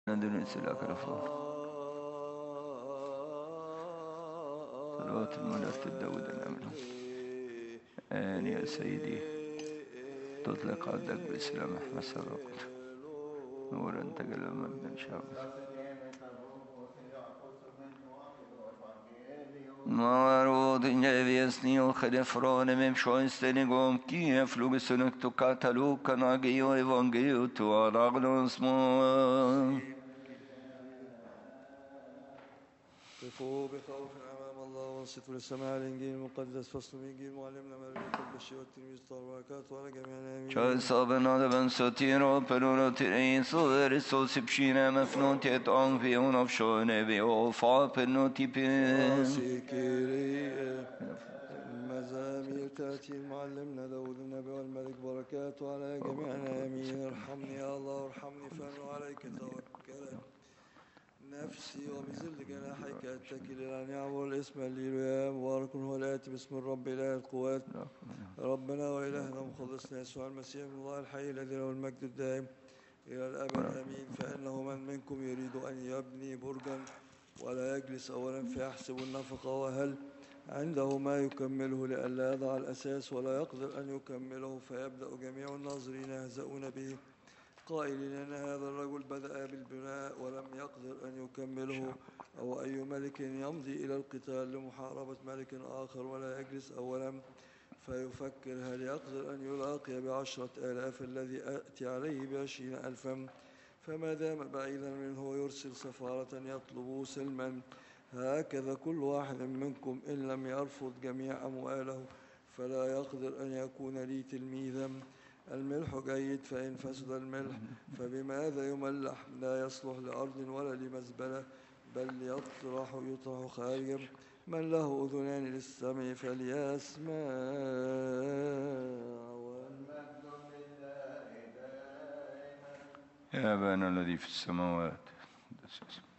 ندرس لك رفض صلوات الملك داود الأمن. آن يا سيدي تطلق عبدك بإسلام أحمد سبقت نورا تجلى مجدا شعبا Marod ingeviesni och det från vem sjönsten igång kie flug sunukt och katalukan agio evangeliet och alagnos må. قفوا بخوف أمام الله وانصتوا للسماع الإنجيل المقدس فصل من إنجيل معلمنا مريم البشير والتلميذ طرباكات وعلى جميع الآمين. Čaj sabena da ben sotiro peruro tiri soveri sosi pšine mefno tjet angvi unav šone vi ofa perno tipi. مزامير تأتي معلمنا داود النبي والملك بركاته على جميع الآمين. ارحمني يا الله ارحمني فأنا عليك توكلت نفسي وبذل جناحك أتكل أن يعبر الاسم الليل يا مبارك هو الآتي باسم الرب إله القوات ربنا وإلهنا مخلصنا يسوع المسيح من الله الحي الذي له المجد الدائم إلى الأبد آمين. فإنه من منكم يريد أن يبني برجا ولا يجلس أولا فيحسب النفقة وهل عنده ما يكمله لئلا يضع الأساس ولا يقدر أن يكمله فيبدأ جميع الناظرين يهزؤون به قائلين أن هذا الرجل بدأ بالبناء ولم يقدر أن يكمله. أو أي ملك يمضي إلى القتال لمحاربة ملك آخر ولا يجلس أولا فيفكر هل يقدر أن يلاقي ب10,000 الذي أتي عليه ب20,000 فما دام بعيدا منه يرسل سفارة يطلب سلما. هكذا كل واحد منكم إن لم يرفض جميع أمواله فلا يقدر أن يكون لي تلميذا. الملح جيد فإن فسد الملح فبماذا يملح؟ لا يصلح لأرض ولا لمزبلة بل يطرح خارجا. من له أذنان للسمع فليسمع. يا أبانا الذي في السماوات